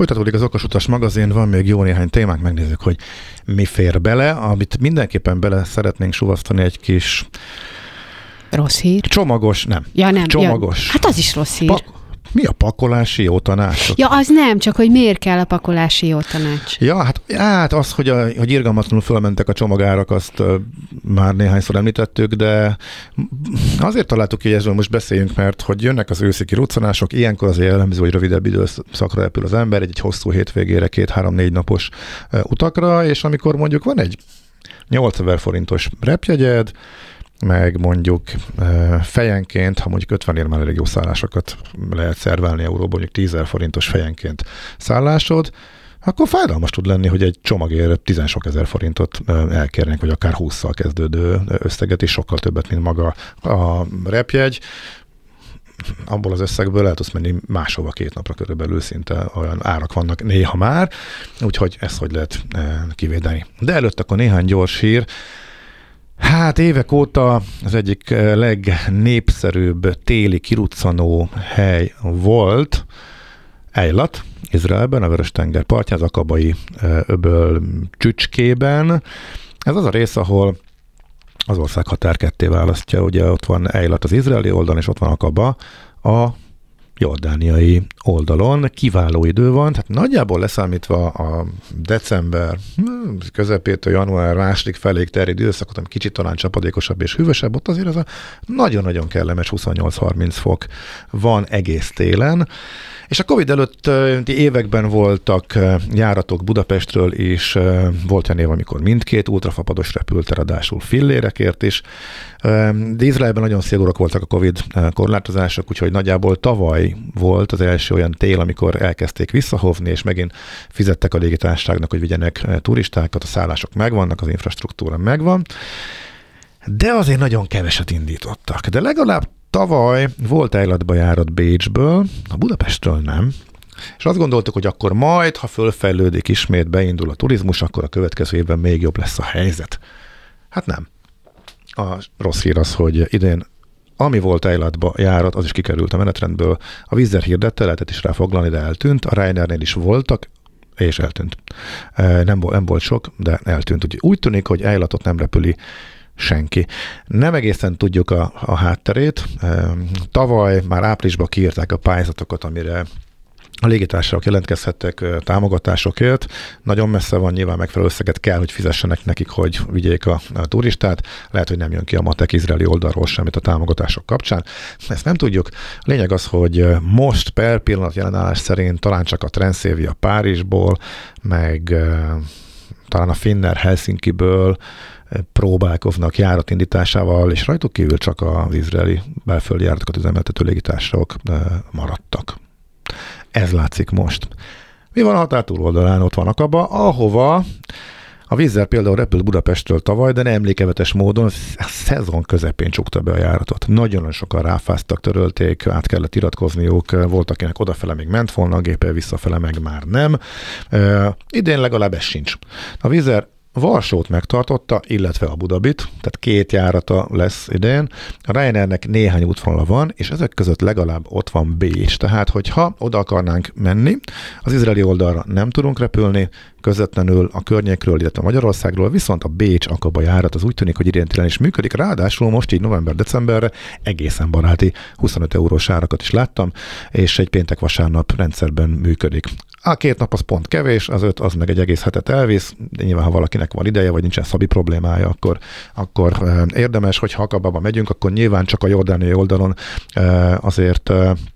Folytatódik az Okasutas magazin, van még jó néhány témánk, megnézzük, hogy mi fér bele, amit mindenképpen bele szeretnénk suvasztani egy kis... Rossz hír? Csomagos, nem. Ja, nem. Csomagos. Ja, hát az is rossz hír. Mi a pakolási jó tanácsok? Ja, az nem, csak hogy miért kell a pakolási jó tanács. Ja, hát az, hogy irgalmatlanul fölmentek a csomagárak, azt már néhányszor említettük, de azért találtuk ki, hogy ezzel most beszéljünk, mert hogy jönnek az őszi kiruccanások, ilyenkor azért jellemző, hogy rövidebb időszakra repül az ember, egy hosszú hétvégére, 2-3-4 napos utakra, és amikor mondjuk van egy 8000 forintos repjegyed, meg mondjuk fejenként, ha mondjuk 50 ér már elég jó szállásokat lehet szervelni euróban, mondjuk 10 000 forintos fejenként szállásod, akkor fájdalmas tud lenni, hogy egy csomagért 10 sok ezer forintot elkérnénk, vagy akár 20-szal kezdődő összeget, és sokkal többet, mint maga a repjegy. Abból az összegből lehet tudsz menni máshova 2 napra körülbelül, szinte olyan árak vannak néha már, úgyhogy ezt hogy lehet kivédeni. De előtt akkor néhány gyors hír. Hát évek óta az egyik legnépszerűbb téli kiruccanó hely volt Eilat, Izraelben, a Vörös-tenger partján, az Akabai öböl csücskében. Ez az a rész, ahol az ország határ ketté választja, ugye ott van Eilat az izraeli oldalon, és ott van Akaba a jordániai oldalon. Kiváló idő van, tehát nagyjából leszámítva a december közepétől január második feléig terjed időszakot, ami kicsit talán csapadékosabb és hűvösebb, ott azért az a nagyon-nagyon kellemes 28-30 fok van egész télen. És a Covid előtti években voltak járatok Budapestről is, volt olyan év, amikor mindkét ultrafapados repült, ráadásul fillérekért is. De Izraelben nagyon szigorúak voltak a Covid korlátozások, úgyhogy nagyjából tavaly volt az első olyan tél, amikor elkezdték visszahovni, és megint fizettek a légitársaságnak, hogy vigyenek turistákat, a szállások megvannak, az infrastruktúra megvan. De azért nagyon keveset indítottak. De legalább tavaly volt Eilatba járat Bécsből, a Budapestről nem, és azt gondoltuk, hogy akkor majd, ha fölfejlődik, ismét beindul a turizmus, akkor a következő évben még jobb lesz a helyzet. Hát nem. A rossz hír az, hogy idén ami volt Eilatba járat, az is kikerült a menetrendből. A Wizz Air hirdette, lehetett is rá foglalni, de eltűnt. A Ryanairnél is voltak, és eltűnt. Nem volt sok, de eltűnt. Úgy tűnik, hogy Eilatot nem repüli senki. Nem egészen tudjuk a hátterét. Tavaly már áprilisban kiírták a pályázatokat, amire a légitársaságok jelentkezhettek támogatásokért. Nagyon messze van, nyilván megfelelő összeget kell, hogy fizessenek nekik, hogy vigyék a turistát. Lehet, hogy nem jön ki a matek izraeli oldalról semmit a támogatások kapcsán. Ezt nem tudjuk. A lényeg az, hogy most per pillanat jelenállás szerint talán csak a Transavia Párizsból, meg talán a Finnair Helsinkiből próbálkoznak járatindításával, és rajtuk kívül csak az izraeli belföldi járatokat üzemeltető légitársaságok maradtak. Ez látszik most. Mi van a határ túloldalán? Ott van Akaba, ahova a Wizz Air például repült Budapestről tavaly, de nem emlékevetes módon a szezon közepén csukta be a járatot. Nagyon sokan ráfáztak, törölték, át kellett iratkozniuk, volt, akinek odafele még ment volna a géppel, visszafele meg már nem. Idén legalább ez sincs. A Wizz Air Varsót megtartotta, illetve a Budabit, tehát 2 járata lesz idén. A Ryanairnek néhány útvonala van, és ezek között legalább ott van Bécs. Tehát, hogyha oda akarnánk menni, az izraeli oldalra nem tudunk repülni, közvetlenül a környékről, illetve Magyarországról, viszont a Bécs-Akaba járat az úgy tűnik, hogy idén télen is működik. Ráadásul most így november-decemberre egészen baráti 25 eurós árakat is láttam, és egy péntek-vasárnap rendszerben működik. A 2 nap az pont kevés, az 5 az meg egy egész hetet elvisz. De nyilván, ha valakinek van ideje, vagy nincsen szabi problémája, akkor érdemes, hogyha Akabába megyünk, akkor nyilván csak a jordániai oldalon azért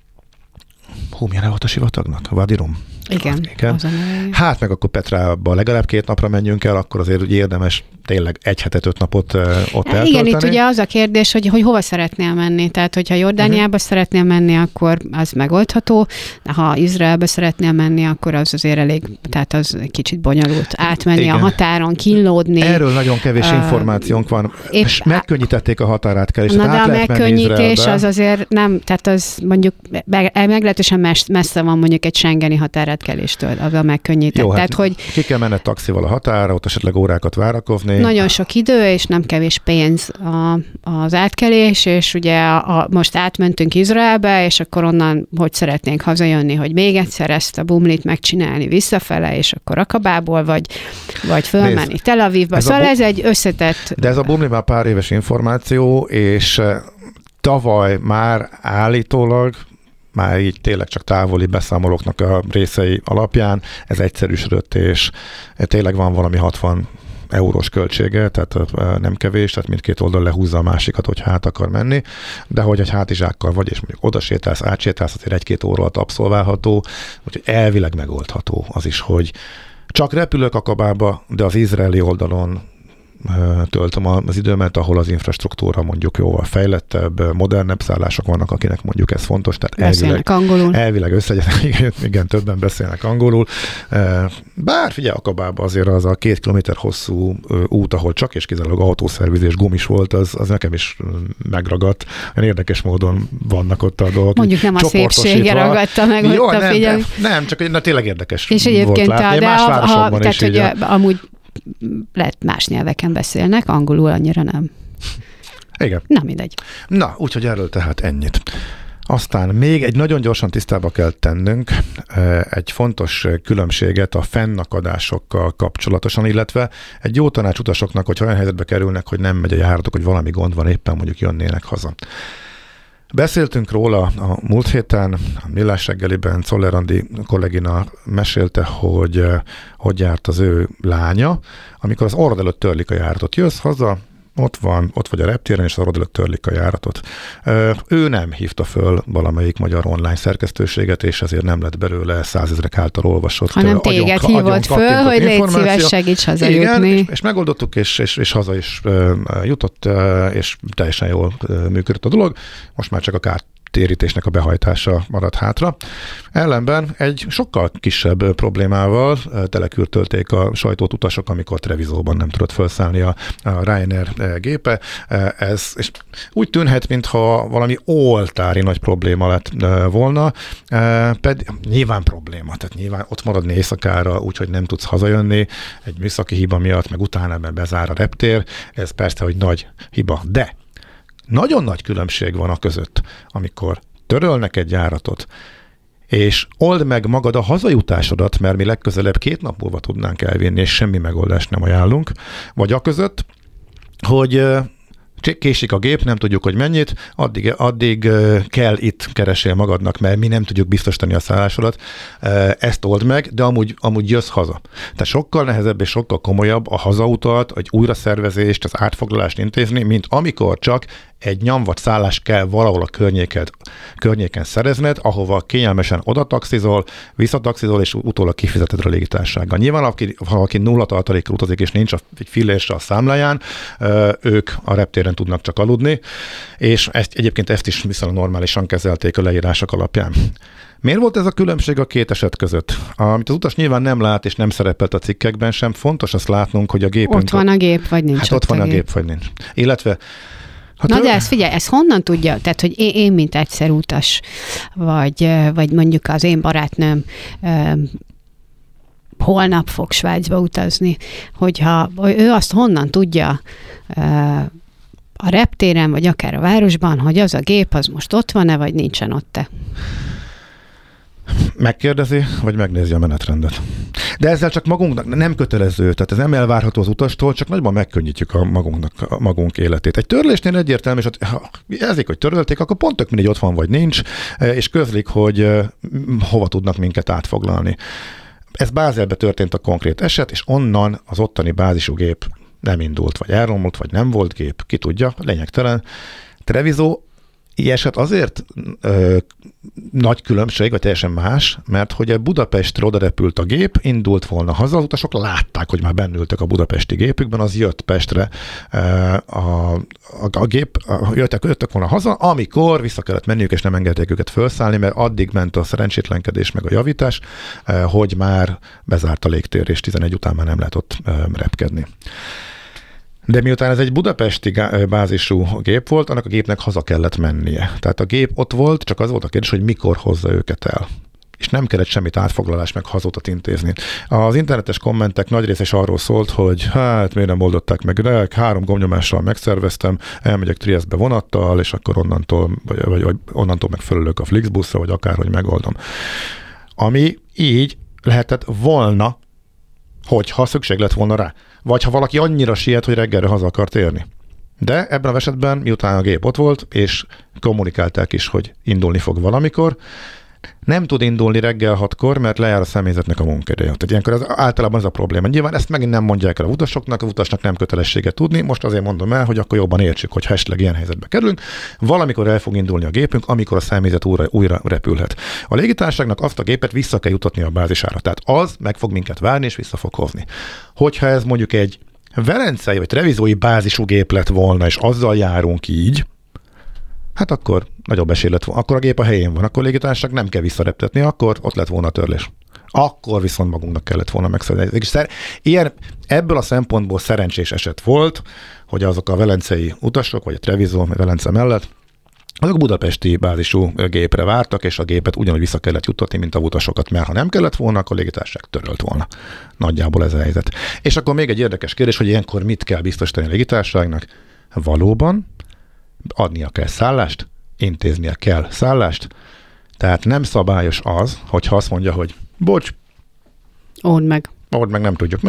milyen volt a sivatagnak? Wadi Rum? Igen. Hát meg akkor Petrába legalább 2 napra menjünk el, akkor azért ugye érdemes tényleg 1 hetet, 5 napot ott eltölteni. Igen, itt ugye az a kérdés, hogy hova szeretnél menni. Tehát, hogyha Jordániába szeretnél menni, akkor az megoldható. Ha Izraelbe szeretnél menni, akkor az azért elég, tehát az kicsit bonyolult. Átmenni igen. A határon, kínlódni. Erről nagyon kevés információnk van. És megkönnyítették a határátkelést. Na, de a megkönnyítés az azért nem, tehát az mondjuk meglehetősen messze van mondjuk egy schengeni határát átkeléstől, az a megkönnyített. Jó, tehát, hogy ki kell menned taxival a határa, ott esetleg órákat várakozni. nagyon sok idő, és nem kevés pénz az átkelés, és ugye most átmentünk Izraelbe, és akkor onnan hogy szeretnénk hazajönni, hogy még egyszer ezt a bumlit megcsinálni visszafele, és akkor Akabából, vagy fölmenni Tel Avivba. Szóval ez egy összetett... De ez a bumli már pár éves információ, és tavaly már állítólag, már így tényleg csak távoli beszámolóknak a részei alapján, ez egyszerűsödött, és tényleg van valami 60 eurós költsége, tehát nem kevés, tehát mindkét oldal lehúzza a másikat, hogy hát akar menni, de hogy egy hátizsákkal vagy, és mondjuk oda sétálsz, átsétálsz, azért 1-2 óra alatt abszolválható, úgyhogy elvileg megoldható az is, hogy csak repülök Akabába, de az izraeli oldalon töltöm az időmet, ahol az infrastruktúra mondjuk jóval fejlettebb, modernebb szállások vannak, akinek mondjuk ez fontos. Tehát elvileg igen, többen beszélnek angolul. Bár figyelj, Akabában azért az a 2 kilométer hosszú út, ahol csak és kizárólag autószervizés gumis volt, az nekem is megragadt. Érdekes módon vannak ott a dolgok. Mondjuk nem a szépsége ragadta meg ott a figyelm. Nem, csak tényleg érdekes és volt látni. Más városokban is így. Amúgy lehet más nyelveken beszélnek, angolul annyira nem. Igen. Na, mindegy. Na, úgyhogy erről tehát ennyit. Aztán még egy nagyon gyorsan tisztába kell tennünk egy fontos különbséget a fennakadásokkal kapcsolatosan, illetve egy jó tanács utasoknak, hogy olyan helyzetbe kerülnek, hogy nem megy a járatok, hogy valami gond van, éppen mondjuk jönnének haza. Beszéltünk róla a múlt héten, a Millás reggeliben Czoller Andi kollégina mesélte, hogy hogy járt az ő lánya, amikor az orrod előtt törlik a járatot. Jössz haza, ott vagy a reptéren, és az orrod előtt törlik a járatot. Ő nem hívta föl valamelyik magyar online szerkesztőséget, és ezért nem lett belőle 100 000 által olvasott. Hanem téged hívott föl, hogy légy szíves, segíts hazajutni. Igen, és megoldottuk, és haza is jutott, és teljesen jól működött a dolog. Most már csak a kártérítésnek a behajtása maradt hátra. Ellenben egy sokkal kisebb problémával telekürtölték a sajtót utasok, amikor Trevisoban nem tudott felszállni a Ryanair gépe. Ez és úgy tűnhet, mintha valami oltári nagy probléma lett volna, pedig nyilván probléma, tehát nyilván ott maradni éjszakára, úgyhogy nem tudsz hazajönni egy műszaki hiba miatt, meg utána bezár a reptér, ez persze, hogy nagy hiba. De nagyon nagy különbség van a között, amikor törölnek egy járatot, és old meg magad a hazajutásodat, mert mi legközelebb 2 nap múlva tudnánk elvinni, és semmi megoldást nem ajánlunk, vagy a között, hogy késik a gép, nem tudjuk, hogy mennyit, addig kell itt keresél magadnak, mert mi nem tudjuk biztosítani a szállásodat, ezt old meg, de amúgy jössz haza. Tehát sokkal nehezebb és sokkal komolyabb a hazautat, egy újraszervezést, az átfoglalást intézni, mint amikor csak egy nyomvat szállást kell valahol a környéken szerezned, ahova kényelmesen odataxizol, visszataxizol, és utólag kifizeted a légitársasággal. Nyilván, ha valaki 0 tartalékkal utazik, és nincs egy fillérse a számláján, ők a reptéren tudnak csak aludni, és egyébként ezt is viszonylag normálisan kezelték a leírások alapján. Miért volt ez a különbség a 2 eset között? Amit az utas nyilván nem lát, és nem szerepelt a cikkekben sem, fontos azt látnunk, hogy a gépünk... Ott van a gép, vagy nincs. Hát ott van a gép, vagy nincs. Illetve na de ezt figyelj, ezt honnan tudja? Tehát, hogy én mint egyszer utas, vagy mondjuk az én barátnőm holnap fog Svájcba utazni, hogyha ő azt honnan tudja a reptéren, vagy akár a városban, hogy az a gép, az most ott van-e, vagy nincsen ott-e? Megkérdezi, vagy megnézi a menetrendet. De ezzel csak magunknak nem kötelező, tehát ez nem elvárható az utastól, csak nagyban megkönnyítjük a magunk életét. Egy törlésnél egyértelmű, és ha jelzik, hogy törölték, akkor pont tök mindegy, ott van vagy nincs, és közlik, hogy hova tudnak minket átfoglalni. Ez Bázelbe történt a konkrét eset, és onnan az ottani bázisú gép nem indult, vagy elromlott, vagy nem volt gép, ki tudja, lényegtelen. Treviso ilyen eset azért nagy különbség, vagy teljesen más, mert hogy Budapestre oda repült a gép, indult volna haza, az utasok látták, hogy már bennültek a budapesti gépükben, az jött Pestre a gép, jöttek volna haza, amikor vissza kellett menniük, és nem engedték őket felszállni, mert addig ment a szerencsétlenkedés meg a javítás, hogy már bezárt a légtér, és 11 után már nem lehet ott repkedni. De miután ez egy budapesti bázisú gép volt, annak a gépnek haza kellett mennie. Tehát a gép ott volt, csak az volt a kérdés, hogy mikor hozza őket el. és nem kellett semmit átfoglalás meg hazudot intézni. Az internetes kommentek nagy része is arról szólt, hogy hát miért nem oldották meg, de 3 gombnyomással megszerveztem, elmegyek Trieszbe vonattal, és akkor vagy onnantól meg fölülök a Flixbuszra, vagy akárhogy megoldom. Ami így lehetett volna, hogyha szükség lett volna rá. Vagy ha valaki annyira siet, hogy reggelre haza akart érni. De ebben az esetben, miután a gép ott volt, és kommunikálták is, hogy indulni fog valamikor, nem tud indulni reggel 6-kor, mert lejár a személyzetnek a munkaideje. Tehát ilyenkor általában ez a probléma. Nyilván ezt megint nem mondják el a utasoknak, az utasnak nem kötelessége tudni. Most azért mondom el, hogy akkor jobban értsük, hogy esetleg ilyen helyzetbe kerülünk. Valamikor el fog indulni a gépünk, amikor a személyzet újra repülhet. A légitársaságnak azt a gépet vissza kell jutatni a bázisára. Tehát az meg fog minket várni, és vissza fog hozni. Hogyha ez mondjuk egy velencei vagy trevizói bázisú gép lett volna, és azzal járunk így, hát akkor nagyobb esély lett volna. Akkor a gép a helyén van, akkor a légitársaság nem kell visszareptetni, akkor ott lett volna a törlés. Akkor viszont magunknak kellett volna megszerezni. Ebből a szempontból szerencsés eset volt, hogy azok a velencei utasok, vagy a Treviso, vagy Velence mellett, azok budapesti bázisú gépre vártak, és a gépet ugyanúgy vissza kellett juttatni, mint a utasokat, mert ha nem kellett volna, akkor a légitársaság törölt volna. Nagyjából ez a helyzet. És akkor még egy érdekes kérdés, hogy ilyenkor mit kell biztosítani a légitársaságnak? Valóban adnia kell szállást, intéznie kell szállást, tehát nem szabályos az, hogyha azt mondja, hogy bocs, old meg, nem tudjuk.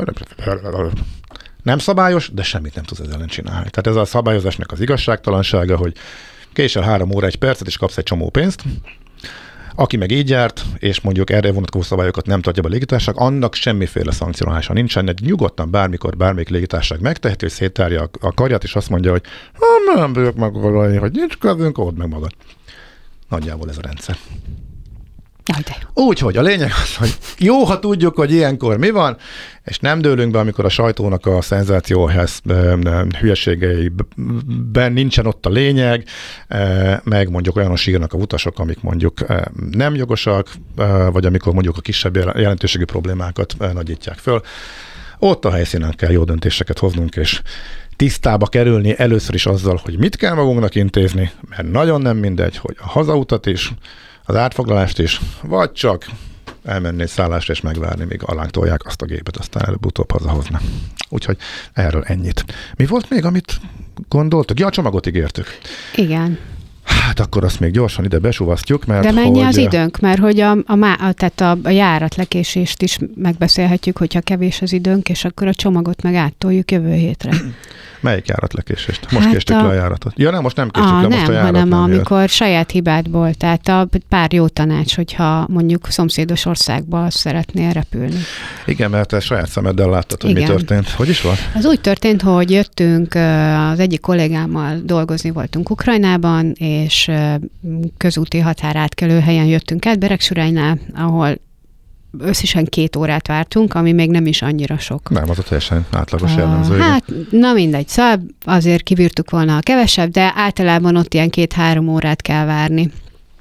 Nem szabályos, de semmit nem tudsz ezzel ellen csinálni. Tehát ez a szabályozásnak az igazságtalansága, hogy késel 3 óra 1 percet, és kapsz egy csomó pénzt. Aki meg így járt, és mondjuk erre vonatkozó szabályokat nem tartja be a légitársaság, annak semmiféle szankcionálása nincsen. Egy nyugodtan bármikor bármelyik légitársaság megteheti, hogy széttárja a karját, és azt mondja, hogy nem bőjök meg, hogy nincs közünk, old meg magad. Nagyjából ez a rendszer. Úgyhogy a lényeg az, hogy jó, ha tudjuk, hogy ilyenkor mi van, és nem dőlünk be, amikor a sajtónak a szenzációhez hülyeségeiben nincsen ott a lényeg, meg mondjuk olyanos sírnak a utasok, amik mondjuk nem jogosak, vagy amikor mondjuk a kisebb jelentőségű problémákat nagyítják föl. Ott a helyszínen kell jó döntéseket hoznunk, és tisztába kerülni először is azzal, hogy mit kell magunknak intézni, mert nagyon nem mindegy, hogy a hazautat is, az átfoglalást is, vagy csak elmenni egy szállásra és megvárni, míg alánk tolják azt a gépet, aztán előbb-utóbb hazahoznak. Úgyhogy erről ennyit. Mi volt még, amit gondoltuk? Ja, a csomagot ígértük. Igen. Hát akkor azt még gyorsan ide besuvasztjuk, mert de mennyi az időnk? Mert hogy tehát a járatlekésést is megbeszélhetjük, hogyha kevés az időnk, és akkor a csomagot meg áttoljuk jövő hétre. Melyik járatlekésést? Most késtük le a járatot. Ja, nem, most nem késtük le, most a járat hanem nem amikor jött. Saját hibádból, tehát a pár jó tanács, hogyha mondjuk szomszédos országba szeretnél repülni. Igen, mert te saját szemeddel láttad, hogy mi történt. Hogy is van? Ez úgy történt, hogy jöttünk, az egyik kollégámmal dolgozni voltunk Ukrajnában, és közúti határátkelő helyen jöttünk át Beregsuránynál, ahol összesen 2 órát vártunk, ami még nem is annyira sok. Nem, az a teljesen átlagos jellemző. Hát, na mindegy, szóval azért kivírtuk volna a kevesebb, de általában ott ilyen 2-3 órát kell várni.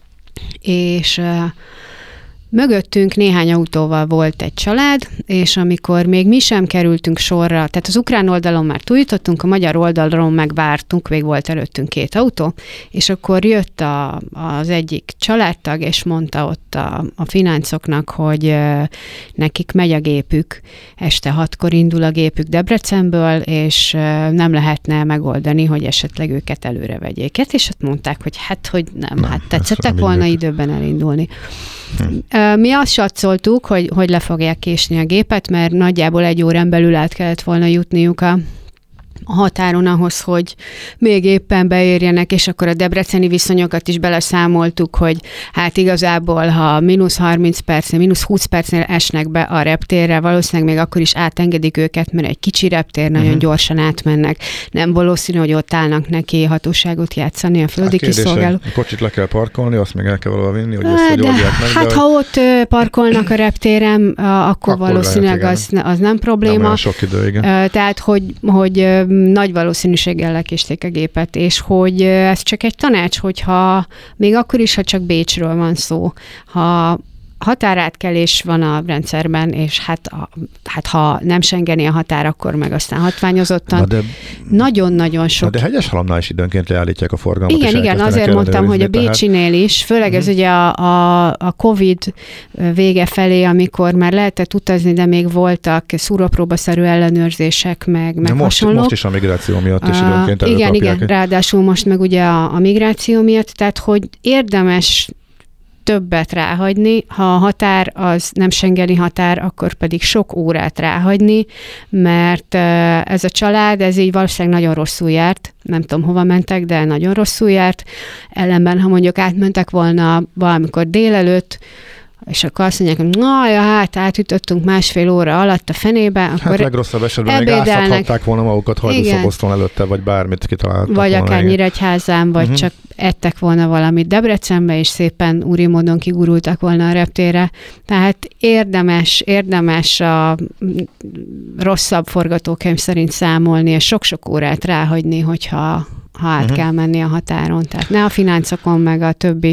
És mögöttünk néhány autóval volt egy család, és amikor még mi sem kerültünk sorra, tehát az ukrán oldalon már túljutottunk, a magyar oldalon meg vártunk, még volt előttünk 2 autó, és akkor jött az egyik családtag, és mondta ott a fináncoknak, hogy nekik megy a gépük, este 6-kor indul a gépük Debrecenből, és nem lehetne megoldani, hogy esetleg őket előre vegyék. És ott mondták, hogy hogy nem tetszettek volna időben elindulni. Mi azt satszoltuk, hogy le fogják késni a gépet, mert nagyjából 1 órán belül át kellett volna jutniuk a határon ahhoz, hogy még éppen beérjenek, és akkor a debreceni viszonyokat is beleszámoltuk, hogy hát igazából, ha -30 percnél, -20 percnél esnek be a reptérre, valószínűleg még akkor is átengedik őket, mert egy kicsi reptér, nagyon gyorsan átmennek. Nem valószínű, hogy ott állnak neki hatóságot játszani a földi kiszolgáló. A kocsit le kell parkolni, azt még el kell valahol vinni, hogy ezt hogy oldják meg. Hát ha ott parkolnak a reptéren, akkor valószínűleg lehet, az nem probléma. Nem sok idő, igen. Tehát, hogy nagy valószínűséggel lekésték a gépet, és hogy ez csak egy tanács, hogyha még akkor is, ha csak Bécsről van szó, ha határátkelés van a rendszerben, és hát ha nem schengeni a határ, akkor meg aztán hatványozottan. Nagyon-nagyon sok. De Hegyeshalomnál is időnként leállítják a forgalmat. Igen, azért mondtam, hogy a Bécsinél is, főleg ez ugye a Covid vége felé, amikor már lehetett utazni, de még voltak szúrópróbaszerű ellenőrzések, meg hasonlók. Most is a migráció miatt is időnként előkapják. Igen, ráadásul most meg ugye a migráció miatt, tehát hogy érdemes többet ráhagyni, ha a határ az nem schengeni határ, akkor pedig sok órát ráhagyni, mert ez a család, ez így valószínűleg nagyon rosszul járt, nem tudom hova mentek, de nagyon rosszul járt, ellenben, ha mondjuk átmentek volna valamikor délelőtt, és akkor azt mondják, hogy hát átütöttünk 1,5 óra alatt a fenébe, akkor hát legrosszabb esetben még áztathatták volna magukat hajdúszoboszton előtte, vagy bármit kitaláltak vagy volna. akár Nyíregyházán, vagy csak ettek volna valamit Debrecenbe, és szépen úri módon kigurultak volna a reptérre. Tehát érdemes a rosszabb forgatókönyv szerint számolni, és sok-sok órát ráhagyni, hogyha át kell menni a határon. Tehát ne a fináncokon, meg a többi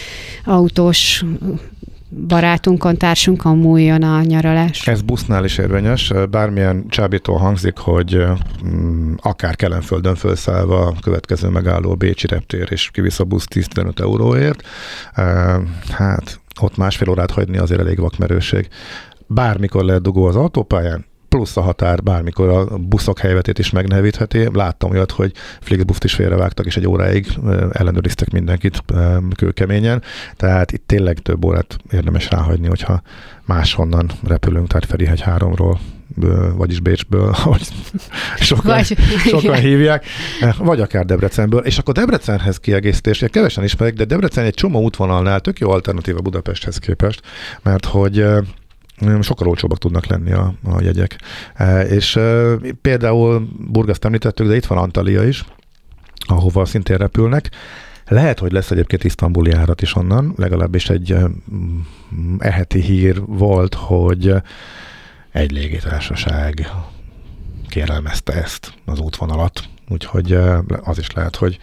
autós barátunkon, társunkon múljon a nyaralás. Ez busznál is érvényes, bármilyen csábítól hangzik, hogy akár Kelenföldön felszállva a következő megálló Bécsi reptér, és kivisz a busz 10-15 euróért. Hát ott 1,5 órát hagyni azért elég vakmerőség. Bármikor lehet dugó az autópályán, plusz a határ bármikor a buszok helyzetét is megnehezítheti. Láttam olyat, hogy Flixbuszt is félrevágtak, és 1 óráig ellenőriztek mindenkit kőkeményen. Tehát itt tényleg több órát érdemes ráhagyni, hogyha máshonnan repülünk, tehát Ferihegy 3-ról, vagyis Bécsből, ahogy sokan hívják, vagy akár Debrecenből. És akkor Debrecenhez kiegészítés, kevesen ismerik, de Debrecen egy csomó útvonalnál tök jó alternatíva Budapesthez képest, mert hogy sokkal olcsóbbak tudnak lenni a jegyek. És például Burgaszt említettük, de itt van Antalya is, ahova szintén repülnek. Lehet, hogy lesz egyébként isztambuli járat is onnan, legalábbis egy eheti hír volt, hogy egy légitársaság kérelmezte ezt az útvonalat, úgyhogy az is lehet, hogy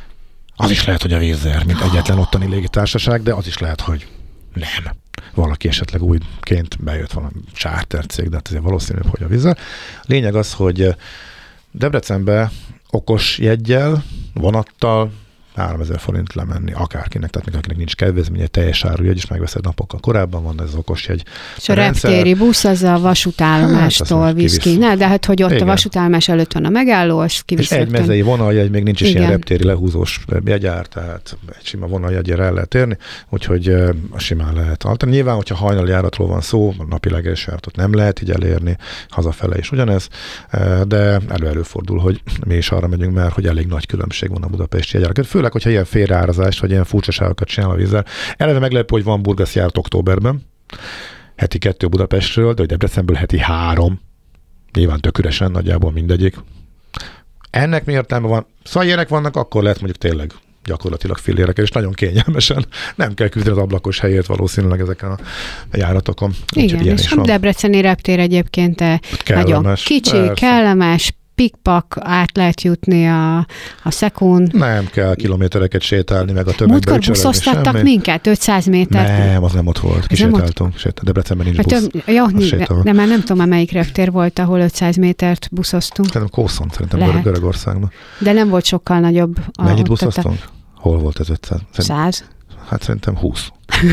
a Wizz Air, mint egyetlen ottani légitársaság, de az is lehet, hogy nem. Valaki esetleg újként bejött valami charter cég, de hát azért valószínűbb, hogy a Wizz Air. Lényeg az, hogy Debrecenbe okos jeggyel, vonattal 3000 forint lemenni akárkinek, tehát akinek nincs kedvezménye, teljes árujegy is megveszed napokkal korábban, van ez az okos jegy. És a reptéri busz az a vasútállomástól visz ki. De hát, hogy ott igen. A vasútállomás előtt van a megálló, az kivisz. És egy mezei vonaljegy, még nincs is igen. Ilyen reptéri lehúzós jegyár, tehát egy sima vonaljegyre el lehet érni, úgyhogy simán lehet alternálni. Nyilván, hogyha hajnali járatról van szó, a napi legelső járatot nem lehet így elérni, hazafele is ugyanez, de előfordul, hogy mi is arra megyünk, mert hogy elég nagy különbség van a budapesti jegyárak. Főleg, hogyha ilyen félreárazást, vagy ilyen furcsaságokat csinál a Wizz Air. Eleve meglepő, hogy van Burgasz járat októberben, heti 2 Budapestről, de hogy Debrecenből heti 3. Nyilván tök üresen, nagyjából mindegyik. Ennek mi értelme van? Szóval ilyenek vannak, akkor lehet mondjuk tényleg gyakorlatilag fillérekkel, és nagyon kényelmesen. Nem kell küzdeni az ablakos helyért valószínűleg ezeken a járatokon. Igen, és a debreceni reptér egyébként nagyon kicsi, persze. Kellemes, pikpak, át lehet jutni a Szekún. Nem kell kilométereket sétálni, meg a tömegbe múltkor buszoztattak minket 500 métert. Nem, az nem ott volt. Kisétáltunk. Debrecenben nincs busz. Jó, de már nem tudom, melyik reptér volt, ahol 500 métert buszoztunk. Szerintem Kószon, szerintem Görögországban. De nem volt sokkal nagyobb. Mennyit buszoztunk? Hol volt ez 500? 100? Hát szerintem 20.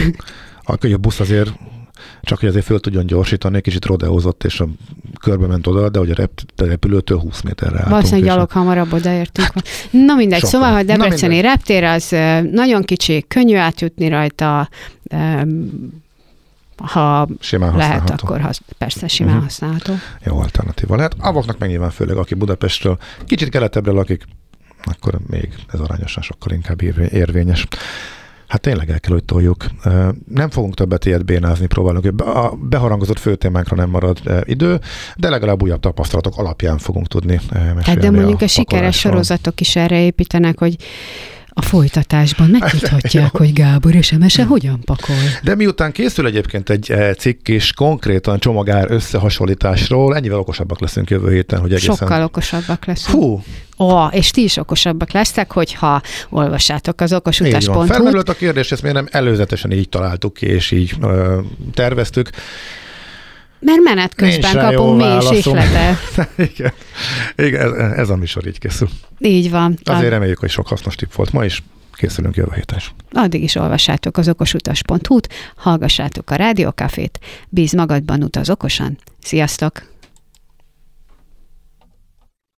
A busz azért csak hogy azért föl tudjon gyorsítani, kicsit rodeózott, és körbe ment oda, de hogy a repülőtől 20 méterre álltunk. Valószínűleg gyalog hamarabb odaértünk. Na mindegy, sokan. Szóval, ha debreceni reptér, az nagyon kicsi, könnyű átjutni rajta, ha simán lehet, akkor persze simán használható. Jó alternatíva lehet. Avoknak meg nyilván főleg, aki Budapestről kicsit keletebbre lakik, akkor még ez arányosan sokkal inkább érvényes. Hát tényleg el kell, hogy toljuk. Nem fogunk többet ilyet bénázni, próbálunk. A beharangozott főtémánkra nem marad idő, de legalább újabb tapasztalatok alapján fogunk tudni mesélni. Hát de mondjuk a sikeres sorozatok is erre építenek, hogy A folytatásban megtudhatják, hogy Gábor és Emese hogyan pakol. De miután készül egyébként egy cikk is konkrétan csomagár összehasonlításról, ennyivel okosabbak leszünk jövő héten, hogy egészen... Sokkal okosabbak leszünk. Fú! És ti is okosabbak lesztek, hogyha olvassátok az okosutas.hu-t. Felmerült a kérdés, ezt miért nem előzetesen így találtuk ki, és így terveztük. Mert menet közben kapunk mi is ihletet. Igen, ez a műsor így készül. Így van. Azért reméljük, hogy sok hasznos tipp volt ma is. Készülünk jövő héten is. Addig is olvassátok az okosutas.hu-t, hallgassátok a Rádiókafét, bíz magadban, utaz okosan. Sziasztok!